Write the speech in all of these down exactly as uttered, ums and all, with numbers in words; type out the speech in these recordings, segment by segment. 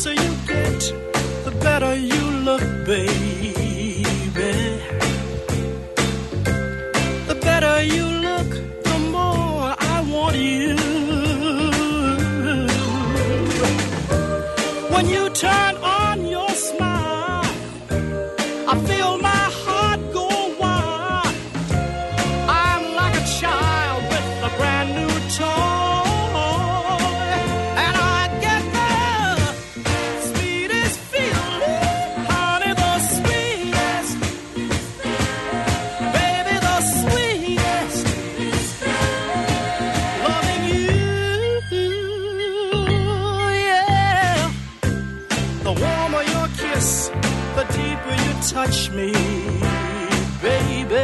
closer you get, the better you look, baby. The better you look, the more I want you. When you turn on your smile, I feel my heart go wild. I'm like a child with a brand new toy, and I get the sweetest feeling, honey, the sweetest, baby, the sweetest, loving you, yeah. The warmer your kiss, the deeper you touch me, baby.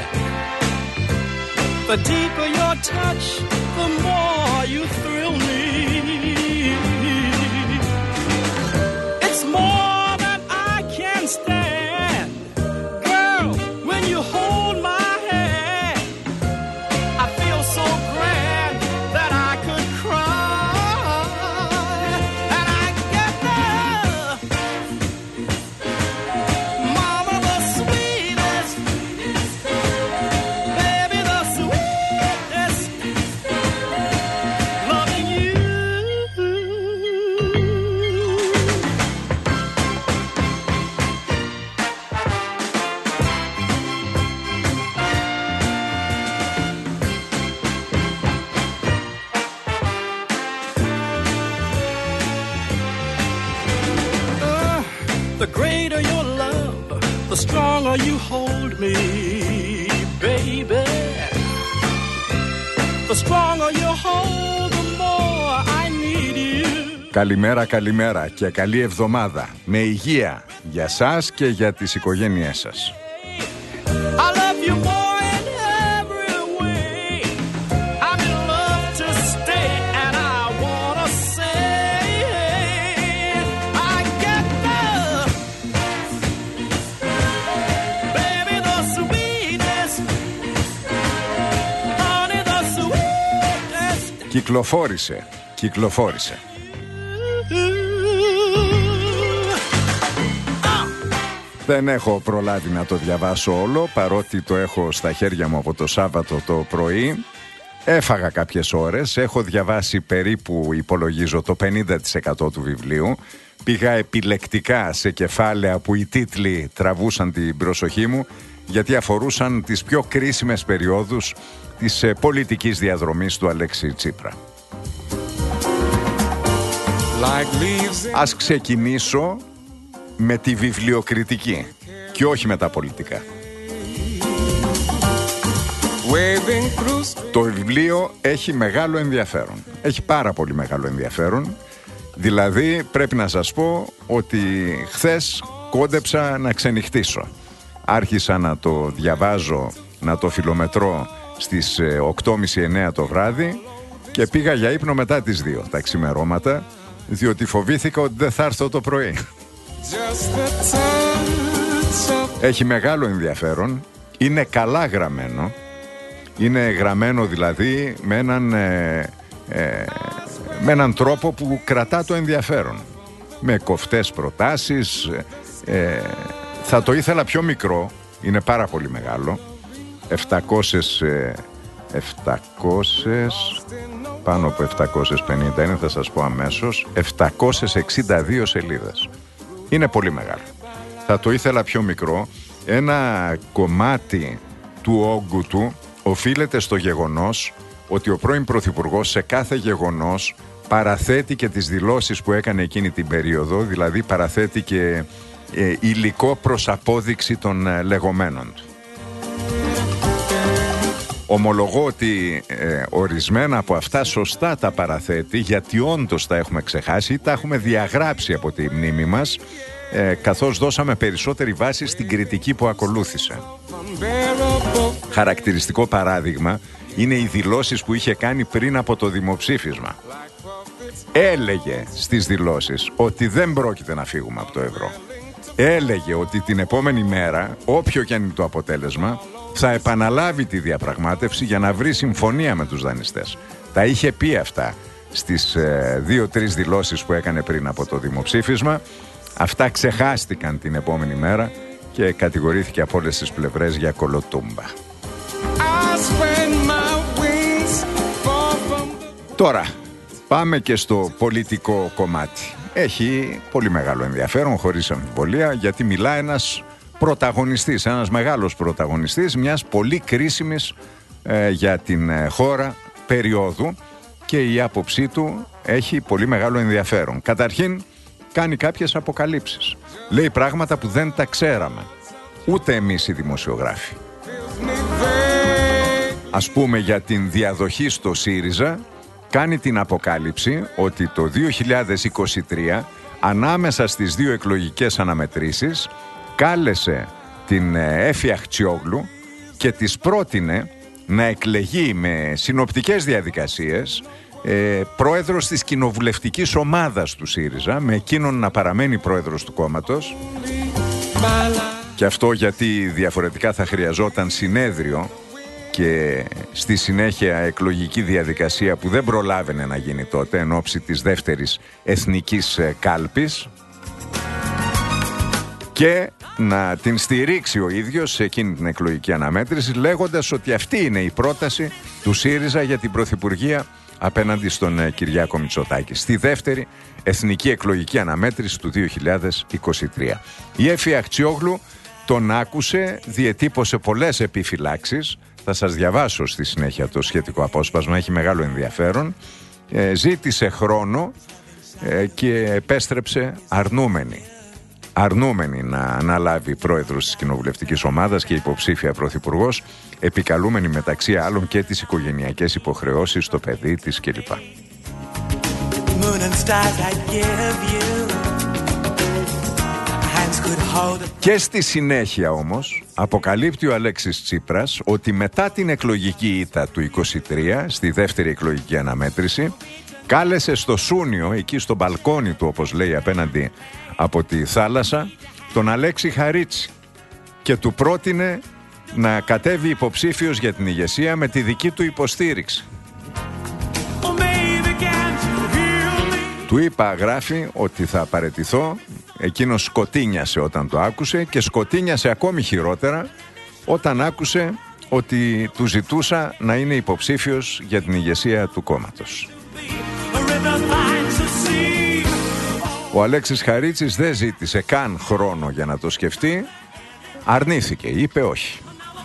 The deeper your touch, the more you thrill me. It's more than I can stand. Girl, when you hold my hand, I feel so grand that I could cry. And I get the mama, the sweetest, baby, the sweetest, loving you. Uh, the greater your love, the stronger you hold me, baby. The stronger you hold, the more I need you. Καλημέρα, καλημέρα και καλή εβδομάδα. Με υγεία για σας και για τις οικογένειές σας. I love you more in every way. I'm in love to stay, and I wanna say I get the baby, the sweetest, honey, the sweetest. Κυκλοφόρησε, κυκλοφόρησε. Δεν έχω προλάβει να το διαβάσω όλο, παρότι το έχω στα χέρια μου από το Σάββατο το πρωί. Έφαγα κάποιες ώρες, έχω διαβάσει περίπου, υπολογίζω, το πενήντα τοις εκατό του βιβλίου. Πήγα επιλεκτικά σε κεφάλαια που οι τίτλοι τραβούσαν την προσοχή μου, γιατί αφορούσαν τις πιο κρίσιμες περιόδους της ε, πολιτικής διαδρομής του Αλέξη Τσίπρα. Ας ξεκινήσω με τη βιβλιοκριτική και όχι με τα πολιτικά. Το βιβλίο έχει μεγάλο ενδιαφέρον. Έχει πάρα πολύ μεγάλο ενδιαφέρον. Δηλαδή πρέπει να σας πω ότι χθες κόντεψα να ξενυχτήσω. Άρχισα να το διαβάζω, να το φιλομετρώ στις οκτώ και μισή εννέα το βράδυ και πήγα για ύπνο μετά τις δύο τα ξημερώματα, διότι φοβήθηκα ότι δεν θα έρθω το πρωί. Έχει μεγάλο ενδιαφέρον. Είναι καλά γραμμένο. Είναι γραμμένο δηλαδή με έναν, ε, ε, με έναν τρόπο που κρατά το ενδιαφέρον. Με κοφτές προτάσεις. ε, Θα το ήθελα πιο μικρό. Είναι πάρα πολύ μεγάλο. επτακόσιες, επτακόσιες, πάνω από επτακόσιες πενήντα είναι, θα σας πω αμέσως. επτακόσιες εξήντα δύο σελίδες. Είναι πολύ μεγάλο. Θα το ήθελα πιο μικρό. Ένα κομμάτι του όγκου του οφείλεται στο γεγονός ότι ο πρώην Πρωθυπουργός σε κάθε γεγονός παραθέτει και τις δηλώσεις που έκανε εκείνη την περίοδο, δηλαδή παραθέτει και ε, υλικό προς απόδειξη των ε, λεγόμενων του. Ομολογώ ότι ε, ορισμένα από αυτά σωστά τα παραθέτει, γιατί όντως τα έχουμε ξεχάσει ή τα έχουμε διαγράψει από τη μνήμη μας, ε, καθώς δώσαμε περισσότερη βάση στην κριτική που ακολούθησε. Χαρακτηριστικό παράδειγμα είναι οι δηλώσεις που είχε κάνει πριν από το δημοψήφισμα. Έλεγε στις δηλώσεις ότι δεν πρόκειται να φύγουμε από το ευρώ. Έλεγε ότι την επόμενη μέρα, όποιο και αν είναι το αποτέλεσμα, θα επαναλάβει τη διαπραγμάτευση για να βρει συμφωνία με τους δανειστές. Τα είχε πει αυτά στις ε, δύο-τρεις δηλώσεις που έκανε πριν από το δημοψήφισμα. Αυτά ξεχάστηκαν την επόμενη μέρα και κατηγορήθηκε από όλες τις πλευρές για κολοτούμπα. Τώρα πάμε και στο πολιτικό κομμάτι. Έχει πολύ μεγάλο ενδιαφέρον, χωρίς αμφιβολία, γιατί μιλά ένας πρωταγωνιστής, ένας μεγάλος πρωταγωνιστής μιας πολύ κρίσιμης ε, για την ε, χώρα περίοδου, και η άποψή του έχει πολύ μεγάλο ενδιαφέρον. Καταρχήν κάνει κάποιες αποκαλύψεις. Λέει πράγματα που δεν τα ξέραμε, ούτε εμείς οι δημοσιογράφοι. Ας πούμε, για την διαδοχή στο ΣΥΡΙΖΑ κάνει την αποκάλυψη ότι το δύο χιλιάδες είκοσι τρία, ανάμεσα στις δύο εκλογικές αναμετρήσεις, κάλεσε την Έφη Αχτσιόγλου και της πρότεινε να εκλεγεί με συνοπτικές διαδικασίες ε, πρόεδρος της κοινοβουλευτικής ομάδας του ΣΥΡΙΖΑ, με εκείνον να παραμένει πρόεδρος του κόμματος. Και αυτό γιατί διαφορετικά θα χρειαζόταν συνέδριο και στη συνέχεια εκλογική διαδικασία που δεν προλάβαινε να γίνει τότε εν ώψη της δεύτερης εθνικής κάλπης, και να την στηρίξει ο ίδιος σε εκείνη την εκλογική αναμέτρηση, λέγοντας ότι αυτή είναι η πρόταση του ΣΥΡΙΖΑ για την πρωθυπουργία απέναντι στον Κυριάκο Μητσοτάκη στη δεύτερη εθνική εκλογική αναμέτρηση του δύο χιλιάδες είκοσι τρία. Η Έφη Αχτσιόγλου τον άκουσε, διετύπωσε πολλές επιφυλάξεις. Θα σας διαβάσω στη συνέχεια το σχετικό απόσπασμα, έχει μεγάλο ενδιαφέρον. Ε, ζήτησε χρόνο ε, και επέστρεψε αρνούμενη. Αρνούμενη να αναλάβει πρόεδρος της κοινοβουλευτικής ομάδας και υποψήφια πρωθυπουργός, επικαλούμενη μεταξύ άλλων και τις οικογενειακές υποχρεώσεις, το παιδί της κλπ. Και στη συνέχεια όμως αποκαλύπτει ο Αλέξης Τσίπρας ότι μετά την εκλογική ήττα του είκοσι τρία, στη δεύτερη εκλογική αναμέτρηση, κάλεσε στο Σούνιο, εκεί στο μπαλκόνι του όπως λέει απέναντι από τη θάλασσα, τον Αλέξη Χαρίτση και του πρότεινε να κατέβει υποψήφιος για την ηγεσία με τη δική του υποστήριξη. Του είπα, γράφει, ότι θα παραιτηθώ. Εκείνος σκοτίνιασε όταν το άκουσε και σκοτίνιασε ακόμη χειρότερα όταν άκουσε ότι του ζητούσα να είναι υποψήφιος για την ηγεσία του κόμματος. Ο Αλέξης Χαρίτσης δεν ζήτησε καν χρόνο για να το σκεφτεί. Αρνήθηκε, είπε όχι.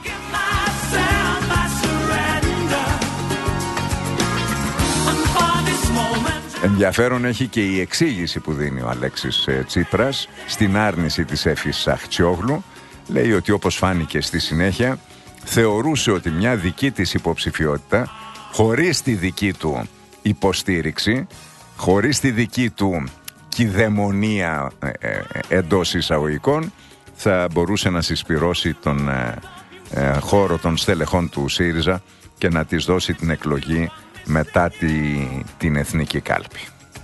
Ενδιαφέρον έχει και η εξήγηση που δίνει ο Αλέξης Τσίπρας στην άρνηση της Έφης Αχτσιόγλου. Λέει ότι, όπως φάνηκε στη συνέχεια, θεωρούσε ότι μια δική της υποψηφιότητα, χωρίς τη δική του υποστήριξη, χωρίς τη δική του κηδαιμονία ε, ε, εντός εισαγωγικών, θα μπορούσε να συσπυρώσει τον ε, ε, χώρο των στελεχών του ΣΥΡΙΖΑ και να της δώσει την εκλογή μετά τη, την εθνική κάλπη.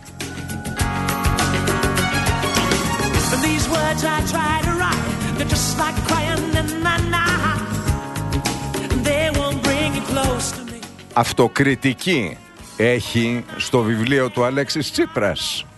Αυτοκριτική έχει στο βιβλίο του Αλέξης Τσίπρας.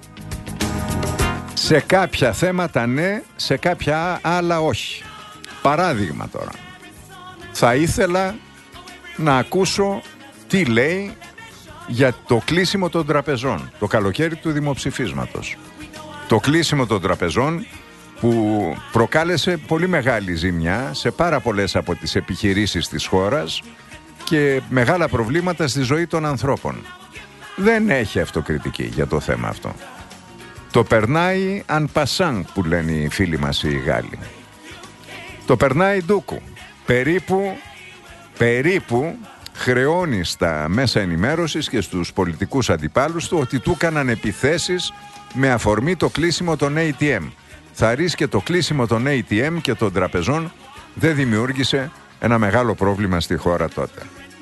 Σε κάποια θέματα ναι, σε κάποια άλλα όχι. Παράδειγμα τώρα. Θα ήθελα να ακούσω τι λέει για το κλείσιμο των τραπεζών το καλοκαίρι του δημοψηφίσματος. Το κλείσιμο των τραπεζών που προκάλεσε πολύ μεγάλη ζημιά σε πάρα πολλές από τις επιχειρήσεις της χώρας και μεγάλα προβλήματα στη ζωή των ανθρώπων. Δεν έχει αυτοκριτική για το θέμα αυτό. Το περνάει en passant, που λένε οι φίλοι μας οι Γάλλοι. Το περνάει ντούκου. Περίπου, περίπου χρεώνει στα μέσα ενημέρωσης και στους πολιτικούς αντιπάλους του ότι του έκαναν επιθέσεις με αφορμή το κλείσιμο των έι τι εμ. Θα ρίσκε το κλείσιμο των έι τι εμ και των τραπεζών δεν δημιούργησε ένα μεγάλο πρόβλημα στη χώρα τότε.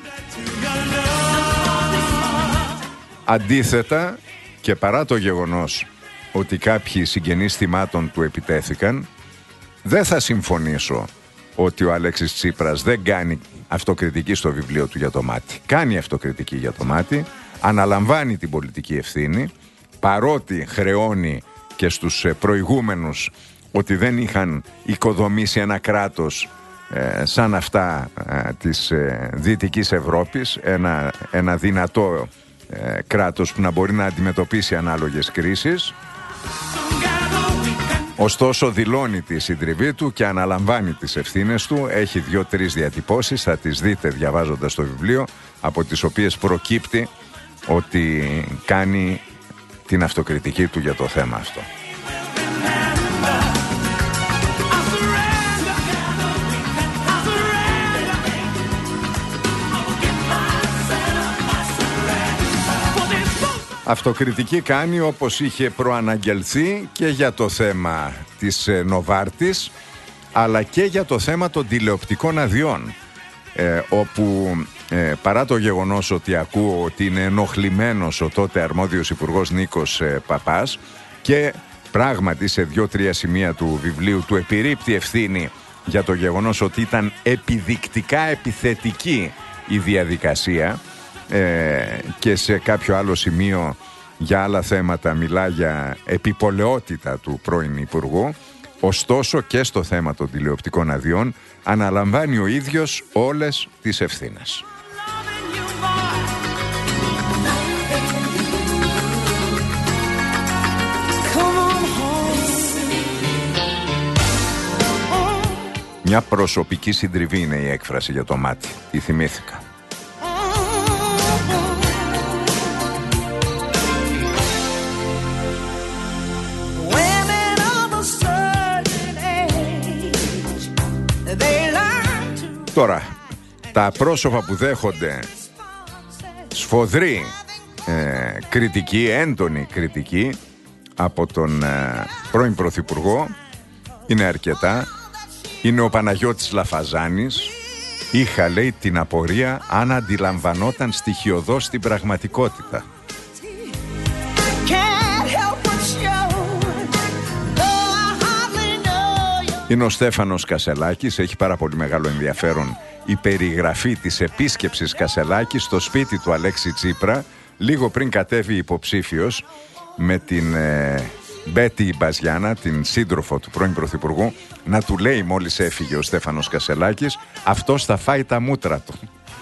Αντίθετα, και παρά το γεγονός ότι κάποιοι συγγενείς θυμάτων του επιτέθηκαν, δεν θα συμφωνήσω ότι ο Αλέξης Τσίπρας δεν κάνει αυτοκριτική στο βιβλίο του για το μάτι. Κάνει αυτοκριτική για το μάτι, αναλαμβάνει την πολιτική ευθύνη, παρότι χρεώνει και στους προηγούμενους ότι δεν είχαν οικοδομήσει ένα κράτος ε, σαν αυτά ε, της ε, Δυτικής Ευρώπης, ένα, ένα δυνατό ε, κράτος που να μπορεί να αντιμετωπίσει ανάλογες κρίσεις. Ωστόσο δηλώνει τη συντριβή του και αναλαμβάνει τις ευθύνες του. Έχει δύο-τρεις διατυπώσεις, θα τις δείτε διαβάζοντας το βιβλίο, από τις οποίες προκύπτει ότι κάνει την αυτοκριτική του για το θέμα αυτό. Αυτοκριτική κάνει, όπως είχε προαναγγελθεί, και για το θέμα της Νοβάρτης, αλλά και για το θέμα των τηλεοπτικών αδειών, ε, όπου ε, παρά το γεγονός ότι ακούω ότι είναι ενοχλημένος ο τότε αρμόδιος υπουργός Νίκος ε, Παπάς, και πράγματι σε δύο-τρία σημεία του βιβλίου του επιρρύπτει ευθύνη για το γεγονός ότι ήταν επιδεικτικά επιθετική η διαδικασία, Ε, και σε κάποιο άλλο σημείο για άλλα θέματα μιλά για επιπολαιότητα του πρώην Υπουργού. Ωστόσο και στο θέμα των τηλεοπτικών αδειών αναλαμβάνει ο ίδιος όλες τις ευθύνες. Μια προσωπική συντριβή είναι η έκφραση για το μάτι. Τη θυμήθηκα. Τώρα, τα πρόσωπα που δέχονται σφοδρή ε, κριτική, έντονη κριτική από τον ε, πρώην Πρωθυπουργό είναι αρκετά. Είναι ο Παναγιώτης Λαφαζάνης. Είχα, λέει, την απορία αν αντιλαμβανόταν στοιχειωδώς την πραγματικότητα. Είναι ο Στέφανος Κασελάκης. Έχει πάρα πολύ μεγάλο ενδιαφέρον η περιγραφή της επίσκεψης Κασελάκη στο σπίτι του Αλέξη Τσίπρα λίγο πριν κατέβει υποψήφιος με την ε, Μπέτη Μπαζιάνα, την σύντροφο του πρώην Πρωθυπουργού, να του λέει μόλις έφυγε ο Στέφανος Κασελάκης, αυτός θα φάει τα μούτρα του.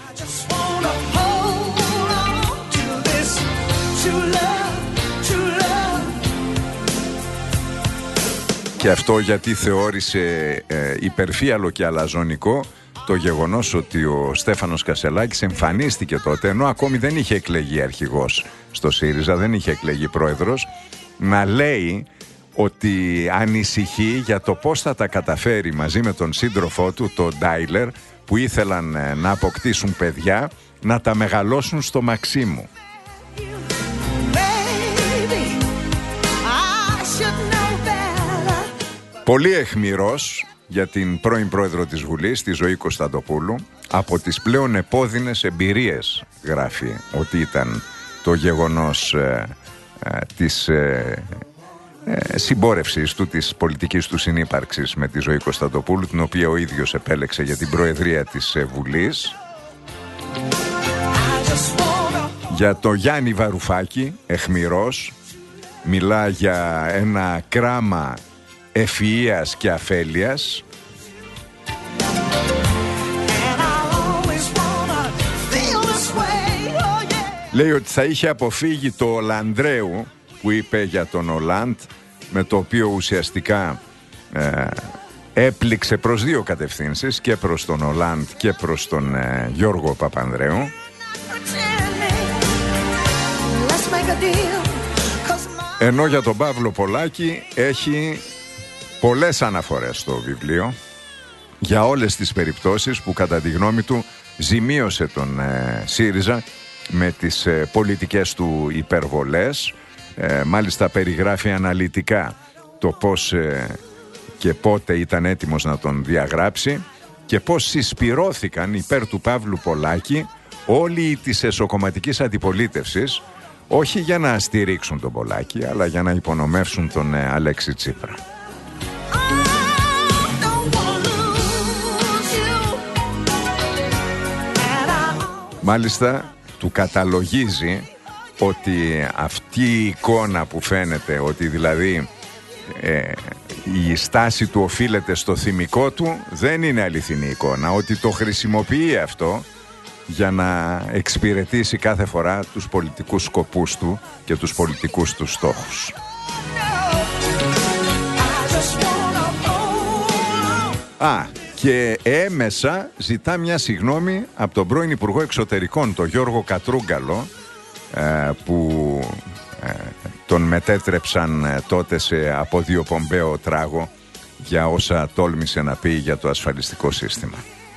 Και αυτό γιατί θεώρησε ε, υπερφύαλο και αλαζονικό το γεγονός ότι ο Στέφανος Κασελάκης εμφανίστηκε τότε, ενώ ακόμη δεν είχε εκλεγεί αρχηγός στο ΣΥΡΙΖΑ, δεν είχε εκλεγεί πρόεδρος, να λέει ότι ανησυχεί για το πώς θα τα καταφέρει μαζί με τον σύντροφό του, τον Ντάιλερ, που ήθελαν ε, να αποκτήσουν παιδιά, να τα μεγαλώσουν στο Μαξίμου. Πολύ αιχμηρός για την πρώην πρόεδρο της Βουλής, τη Ζωή Κωνσταντοπούλου, από τις πλέον επώδυνες εμπειρίες γράφει ότι ήταν το γεγονός ε, ε, της ε, ε, συμπόρευσης του, της πολιτικής του συνύπαρξης με τη Ζωή Κωνσταντοπούλου, την οποία ο ίδιος επέλεξε για την προεδρία της ε, Βουλής. Για το Γιάννη Βαρουφάκη, αιχμηρός, μιλά για ένα κράμα ευφυΐας και αφέλειας. Λέει ότι θα είχε αποφύγει το Ολανδρέου που είπε για τον Ολάντ, με το οποίο ουσιαστικά ε, έπληξε προς δύο κατευθύνσεις, και προς τον Ολάντ και προς τον ε, Γιώργο Παπανδρέου. Ενώ για τον Παύλο Πολάκη έχει πολλές αναφορές στο βιβλίο για όλες τις περιπτώσεις που κατά τη γνώμη του ζημίωσε τον ε, ΣΥΡΙΖΑ με τις ε, πολιτικές του υπερβολές. Ε, μάλιστα περιγράφει αναλυτικά το πώς ε, και πότε ήταν έτοιμος να τον διαγράψει και πώς συσπυρώθηκαν υπέρ του Παύλου Πολάκη όλοι της εσωκομματικής αντιπολίτευσης, όχι για να στηρίξουν τον Πολάκη, αλλά για να υπονομεύσουν τον ε, Αλέξη Τσίπρα. Μάλιστα του καταλογίζει ότι αυτή η εικόνα που φαίνεται, ότι δηλαδή ε, η στάση του οφείλεται στο θυμικό του, δεν είναι αληθινή εικόνα, ότι το χρησιμοποιεί αυτό για να εξυπηρετήσει κάθε φορά τους πολιτικούς σκοπούς του και τους πολιτικούς του στόχους. Α, και έμεσα ζητά μια συγγνώμη από τον πρώην Υπουργό Εξωτερικών, τον Γιώργο Κατρούγκαλο, ε, που ε, τον μετέτρεψαν ε, τότε σε αποδιοπομπαίο τράγο για όσα τόλμησε να πει για το ασφαλιστικό σύστημα.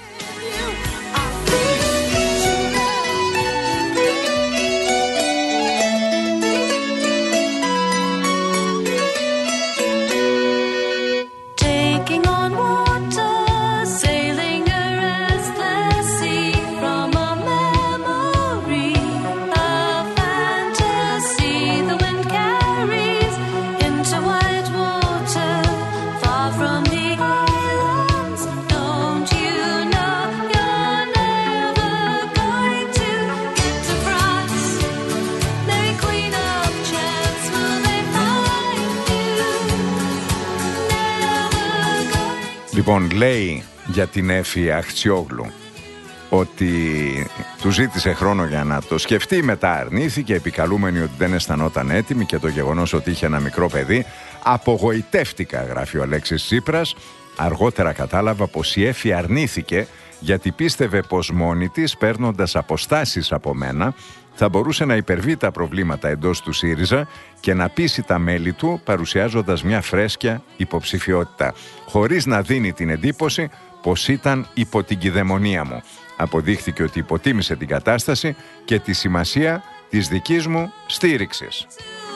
Λοιπόν, λέει για την Έφη Αχτσιόγλου ότι του ζήτησε χρόνο για να το σκεφτεί, μετά αρνήθηκε, επικαλούμενη ότι δεν αισθανόταν έτοιμη, και το γεγονός ότι είχε ένα μικρό παιδί. Απογοητεύτηκα, γράφει ο Αλέξης Τσίπρας. Αργότερα κατάλαβα πως η Έφη αρνήθηκε γιατί πίστευε πως μόνη της, παίρνοντας αποστάσεις από μένα, θα μπορούσε να υπερβεί τα προβλήματα εντός του ΣΥΡΙΖΑ και να πείσει τα μέλη του, παρουσιάζοντας μια φρέσκια υποψηφιότητα, χωρίς να δίνει την εντύπωση πως ήταν υπό την κυδαιμονία μου. Αποδείχθηκε ότι υποτίμησε την κατάσταση και τη σημασία της δικής μου στήριξης.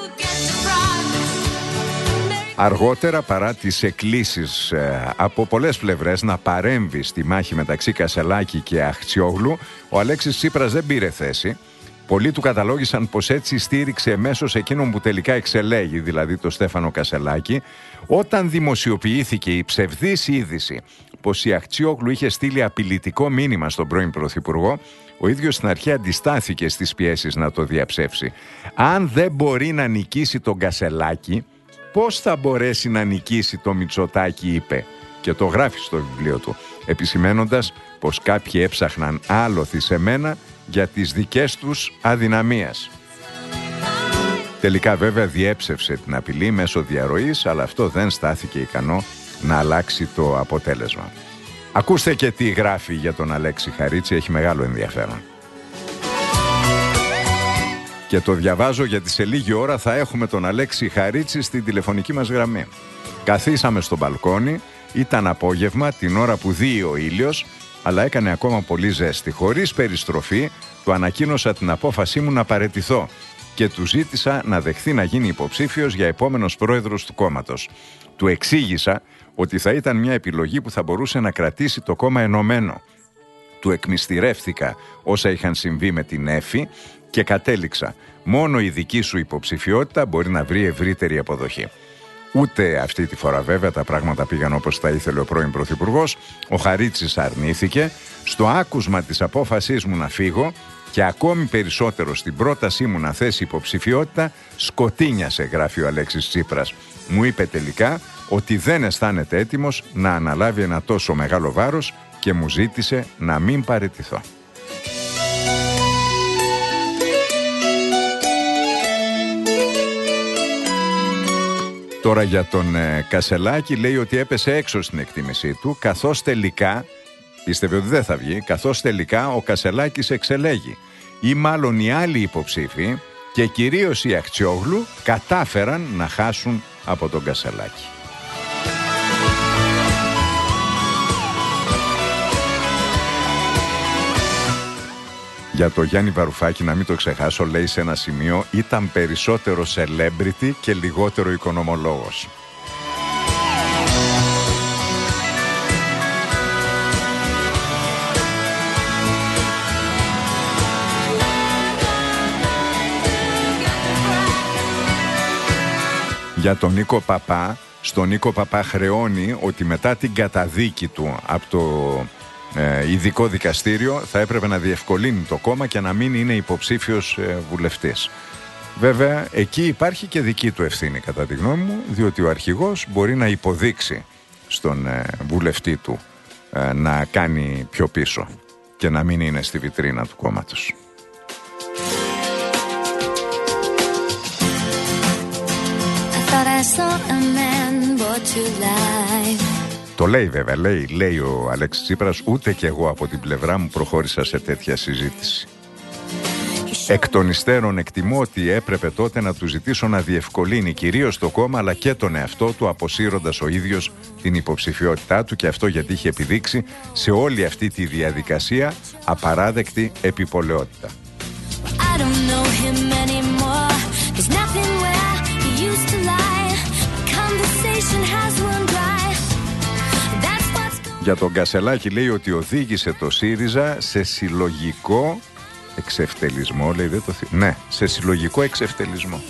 Αργότερα, παρά τις εκκλήσεις ε, από πολλές πλευρές να παρέμβει στη μάχη μεταξύ Κασελάκη και Αχτσιόγλου, ο Αλέξης Τσίπρας δεν πήρε θέση. Πολλοί του καταλόγησαν πως έτσι στήριξε εμέσως εκείνον που τελικά εξελέγει, δηλαδή το Στέφανο Κασελάκη. Όταν δημοσιοποιήθηκε η ψευδής είδηση πως η Αχτσιόγλου είχε στείλει απειλητικό μήνυμα στον πρώην Πρωθυπουργό, ο ίδιος στην αρχή αντιστάθηκε στις πιέσεις να το διαψεύσει. Αν δεν μπορεί να νικήσει τον Κασελάκη, πώς θα μπορέσει να νικήσει το Μητσοτάκη, είπε, και το γράφει στο βιβλίο του, επισημένοντας πως κάποιοι έψαχναν άλοθη σε μένα για τις δικές τους αδυναμίες. Τελικά βέβαια διέψευσε την απειλή μέσω διαρροής, αλλά αυτό δεν στάθηκε ικανό να αλλάξει το αποτέλεσμα. Ακούστε και τι γράφει για τον Αλέξη Χαρίτση, έχει μεγάλο ενδιαφέρον. Και το διαβάζω γιατί σε λίγη ώρα θα έχουμε τον Αλέξη Χαρίτση στην τηλεφωνική μας γραμμή. Καθίσαμε στο μπαλκόνι, ήταν απόγευμα, την ώρα που δύει ο ήλιος, αλλά έκανε ακόμα πολύ ζέστη. Χωρίς περιστροφή, του ανακοίνωσα την απόφασή μου να παραιτηθώ και του ζήτησα να δεχθεί να γίνει υποψήφιος για επόμενος πρόεδρος του κόμματος. Του εξήγησα ότι θα ήταν μια επιλογή που θα μπορούσε να κρατήσει το κόμμα ενωμένο. Του εκμυστηρεύτηκα όσα είχαν συμβεί με την Έφη και κατέληξα. Μόνο η δική σου υποψηφιότητα μπορεί να βρει ευρύτερη αποδοχή. Ούτε αυτή τη φορά βέβαια τα πράγματα πήγαν όπως τα ήθελε ο πρώην Πρωθυπουργός. Ο Χαρίτσης αρνήθηκε. Στο άκουσμα της απόφασής μου να φύγω και ακόμη περισσότερο στην πρότασή μου να θέσει υποψηφιότητα, σκοτίνιασε, γράφει ο Αλέξης Τσίπρας. Μου είπε τελικά ότι δεν αισθάνεται έτοιμος να αναλάβει ένα τόσο μεγάλο βάρος και μου ζήτησε να μην παραιτηθώ. Τώρα για τον ε, Κασελάκη, λέει ότι έπεσε έξω στην εκτίμησή του, καθώς τελικά, πίστευε ότι δεν θα βγει, καθώς τελικά ο Κασελάκης εξελέγει. Ή μάλλον οι άλλοι υποψήφοι και κυρίως οι Αχτσιόγλου κατάφεραν να χάσουν από τον Κασελάκη. Για το Γιάννη Βαρουφάκη, να μην το ξεχάσω, λέει σε ένα σημείο, ήταν περισσότερο celebrity και λιγότερο οικονομολόγος. Για τον Νίκο Παπά, στον Νίκο Παπά χρεώνει ότι μετά την καταδίκη του από το ε, ειδικό δικαστήριο θα έπρεπε να διευκολύνει το κόμμα και να μην είναι υποψήφιος ε, βουλευτής. Βέβαια, εκεί υπάρχει και δική του ευθύνη κατά τη γνώμη μου, διότι ο αρχηγός μπορεί να υποδείξει στον ε, βουλευτή του ε, να κάνει πιο πίσω και να μην είναι στη βιτρίνα του κόμματος. Το λέει βέβαια, λέει, λέει ο Αλέξης Τσίπρας, ούτε κι εγώ από την πλευρά μου προχώρησα σε τέτοια συζήτηση. Εκ των υστέρων εκτιμώ ότι έπρεπε τότε να του ζητήσω να διευκολύνει κυρίως το κόμμα αλλά και τον εαυτό του, αποσύροντας ο ίδιος την υποψηφιότητά του, και αυτό γιατί είχε επιδείξει σε όλη αυτή τη διαδικασία απαράδεκτη επιπολαιότητα. Για τον Κασελάκη λέει ότι οδήγησε το ΣΥΡΙΖΑ σε συλλογικό εξευτελισμό, λέει, δεν το θυ... ναι, σε συλλογικό εξευτελισμό.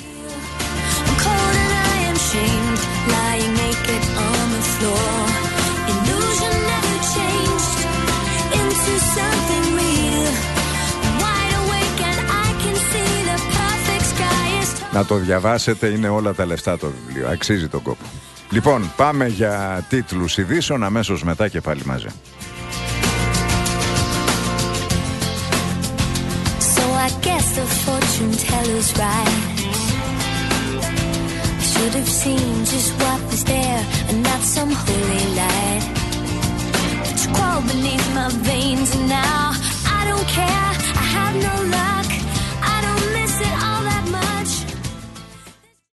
Να το διαβάσετε, είναι όλα τα λεφτά το βιβλίο, αξίζει τον κόπο. Λοιπόν, πάμε για τίτλους ειδήσεων αμέσως μετά και πάλι μαζί. I guess the fortune teller's right. I should have seen just what was there.